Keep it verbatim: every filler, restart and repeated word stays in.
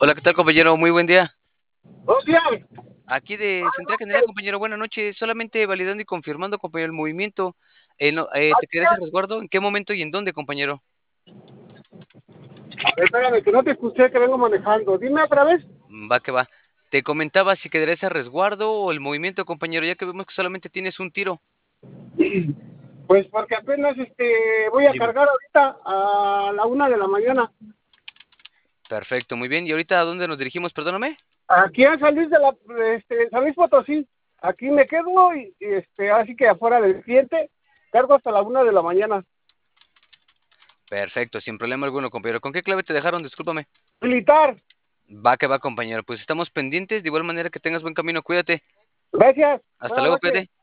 Hola, ¿qué tal, compañero? Muy buen día. Buenos días. Aquí de Central General, compañero, buenas noches. Solamente validando y confirmando, compañero, el movimiento. Eh, no, eh, ¿te quedarías a resguardo? ¿En qué momento y en dónde, compañero? Espérame, que no te escuché, que vengo manejando. Dime otra vez. Mm, Va que va. Te comentaba si quedarías a resguardo o el movimiento, compañero, ya que vemos que solamente tienes un tiro. Pues porque apenas este voy a Dime. cargar ahorita a la una de la mañana. Perfecto, muy bien. ¿Y ahorita a dónde nos dirigimos? Perdóname. Aquí a San Luis de la, este, San Luis Potosí. Aquí me quedo y, y, este, así que afuera del cliente, cargo hasta la una de la mañana. Perfecto, sin problema alguno, compañero. ¿Con qué clave te dejaron? Discúlpame. Militar. Va que va, compañero. Pues estamos pendientes. De igual manera que tengas buen camino, cuídate. Gracias. Hasta Buenas luego, noches. cuídate.